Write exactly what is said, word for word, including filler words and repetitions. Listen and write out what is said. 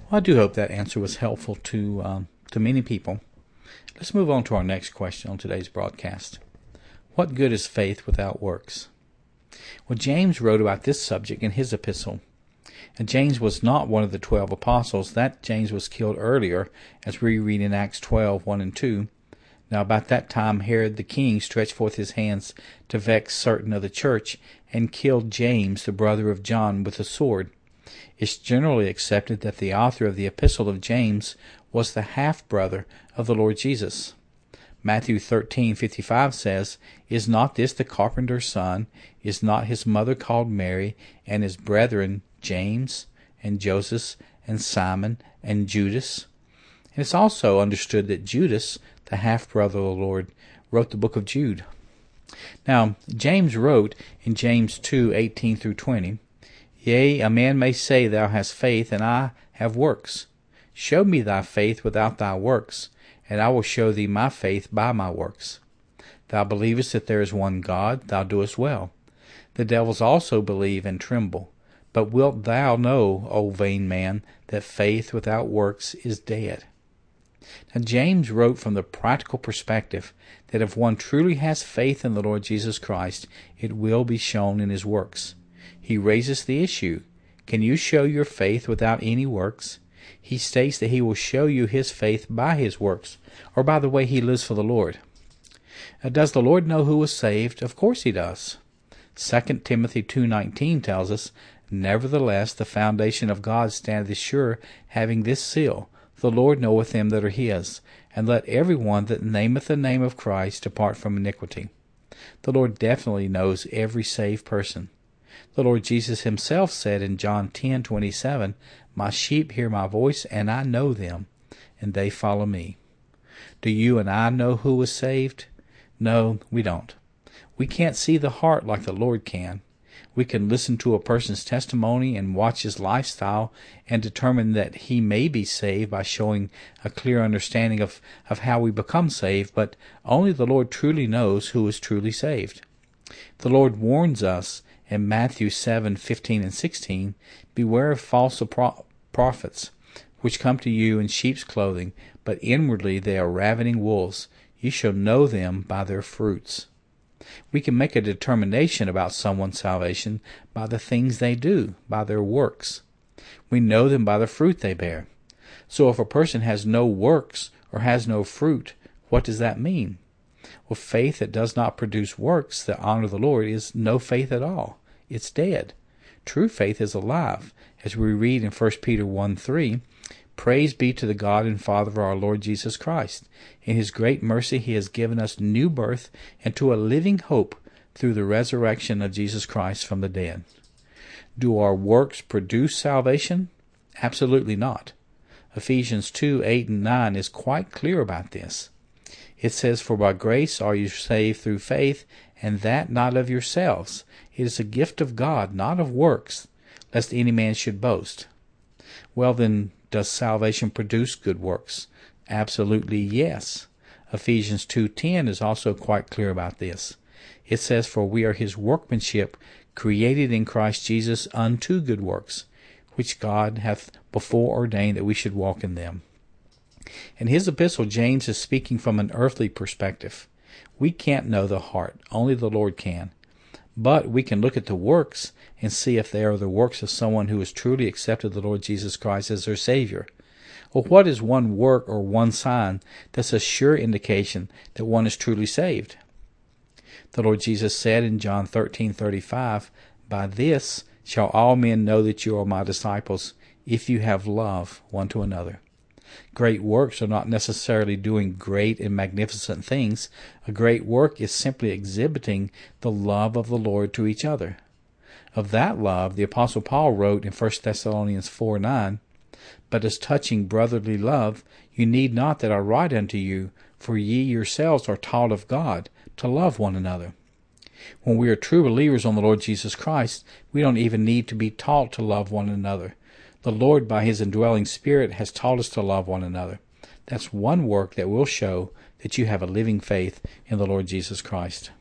Well, I do hope that answer was helpful to um, to many people. Let's move on to our next question on today's broadcast. What good is faith without works? Well, James wrote about this subject in his epistle. And James was not one of the twelve apostles. That James was killed earlier, as we read in Acts twelve, one and two. Now about that time Herod the king stretched forth his hands to vex certain of the church, and killed James, the brother of John, with a sword. It's generally accepted that the author of the epistle of James was the half-brother of the Lord Jesus. Matthew thirteen fifty-five says, Is not this the carpenter's son? Is not his mother called Mary, and his brethren James, and Joseph, and Simon, and Judas? And it's also understood that Judas, the half-brother of the Lord, wrote the book of Jude. Now, James wrote in James two eighteen through twenty, Yea, a man may say, Thou hast faith, and I have works. Show me thy faith without thy works, and I will show thee my faith by my works. Thou believest that there is one God, thou doest well. The devils also believe and tremble. But wilt thou know, O vain man, that faith without works is dead? Now James wrote from the practical perspective that if one truly has faith in the Lord Jesus Christ, it will be shown in his works. He raises the issue, can you show your faith without any works? He states that he will show you his faith by his works, or by the way he lives for the Lord. Now, does the Lord know who was saved? Of course he does. Second Timothy two nineteen tells us, Nevertheless the foundation of God standeth sure, having this seal, The Lord knoweth them that are his, and let every one that nameth the name of Christ depart from iniquity. The Lord definitely knows every saved person. The Lord Jesus himself said in John ten twenty-seven, My sheep hear my voice, and I know them, and they follow me. Do you and I know who was saved? No, we don't. We can't see the heart like the Lord can. We can listen to a person's testimony and watch his lifestyle and determine that he may be saved by showing a clear understanding of, of how we become saved, but only the Lord truly knows who is truly saved. The Lord warns us in Matthew seven fifteen and sixteen, Beware of false prophets, which come to you in sheep's clothing, but inwardly they are ravening wolves. You shall know them by their fruits. We can make a determination about someone's salvation by the things they do, by their works. We know them by the fruit they bear. So if a person has no works or has no fruit, what does that mean? Well, faith that does not produce works that honor the Lord is no faith at all. It's dead. True faith is alive. As we read in First Peter one three, Praise be to the God and Father of our Lord Jesus Christ. In his great mercy he has given us new birth into a living hope through the resurrection of Jesus Christ from the dead. Do our works produce salvation? Absolutely not. Ephesians two eight and nine is quite clear about this. It says, For by grace are you saved through faith, and that not of yourselves. It is a gift of God, not of works, lest any man should boast. Well then, does salvation produce good works? Absolutely yes. Ephesians two ten is also quite clear about this. It says, For we are his workmanship, created in Christ Jesus unto good works, which God hath before ordained that we should walk in them. In his epistle, James is speaking from an earthly perspective. We can't know the heart. Only the Lord can. But we can look at the works and see if they are the works of someone who has truly accepted the Lord Jesus Christ as their Savior. Well, what is one work or one sign that's a sure indication that one is truly saved? The Lord Jesus said in John thirteen thirty-five, By this shall all men know that you are my disciples, if you have love one to another. Great works are not necessarily doing great and magnificent things. A great work is simply exhibiting the love of the Lord to each other. Of that love, the Apostle Paul wrote in First Thessalonians four nine, But as touching brotherly love, you need not that I write unto you, for ye yourselves are taught of God to love one another. When we are true believers on the Lord Jesus Christ, we don't even need to be taught to love one another. The Lord, by his indwelling Spirit, has taught us to love one another. That's one work that will show that you have a living faith in the Lord Jesus Christ.